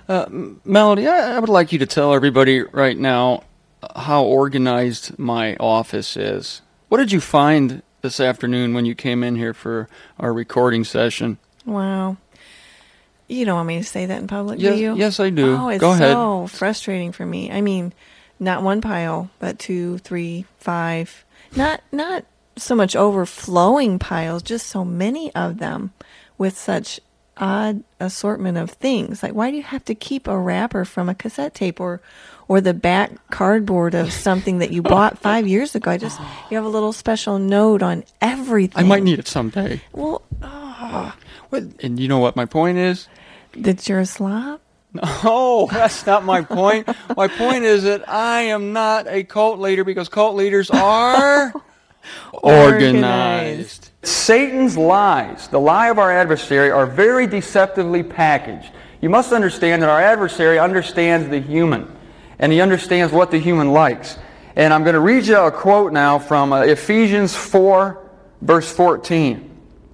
Melody, I would like you to tell everybody right now how organized my office is. What did you find this afternoon when you came in here for our recording session? Wow. You don't want me to say that in public, Yes, do you? yes, I do. Oh, it's Go ahead. so frustrating for me. I mean, not one pile, but 2, 3, 5. Not so much overflowing piles, just so many of them with such odd assortment of things. Like, why do you have to keep a wrapper from a cassette tape or the back cardboard of something that you bought 5 years ago? You have a little special note on everything. I might need it someday. Well, And you know what my point is? that you're a slob? No, that's not my point. My point is that I am not a cult leader because cult leaders are organized. Satan's lies, the lie of our adversary, are very deceptively packaged. You must understand that our adversary understands the human, and he understands what the human likes. And I'm going to read you a quote now from Ephesians 4, verse 14.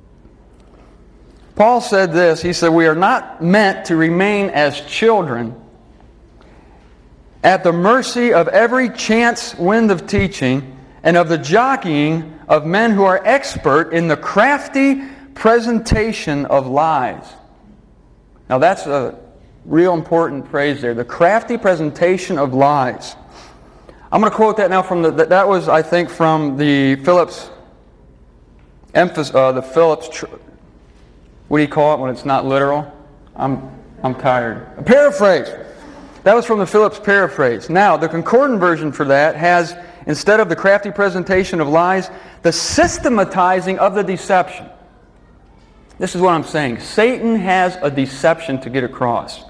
Paul said this, he said, "We are not meant to remain as children at the mercy of every chance wind of teaching and of the jockeying of men who are expert in the crafty presentation of lies." Now that's a real important phrase there, the crafty presentation of lies. I'm going to quote that now from that was, I think, from the Phillips what do you call it when it's not literal? I'm tired. A paraphrase. That was from the Phillips paraphrase. Now, the concordant version for that has, instead of the crafty presentation of lies, the systematizing of the deception. This is what I'm saying. Satan has a deception to get across.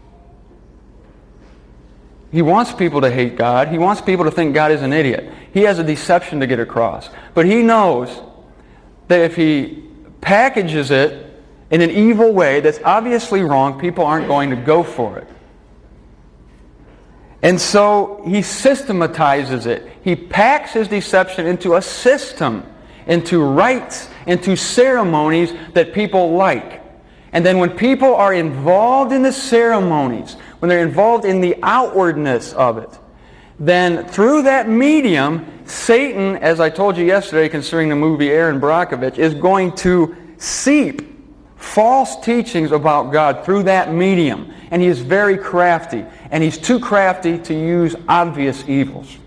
He wants people to hate God. He wants people to think God is an idiot. He has a deception to get across. But he knows that if he packages it in an evil way that's obviously wrong, people aren't going to go for it. And so he systematizes it. He packs his deception into a system, into rites, into ceremonies that people like. And then when people are involved in the ceremonies, when they're involved in the outwardness of it, then through that medium, Satan, as I told you yesterday concerning the movie Aaron Brockovich, is going to seep false teachings about God through that medium. And he is very crafty. And he's too crafty to use obvious evils.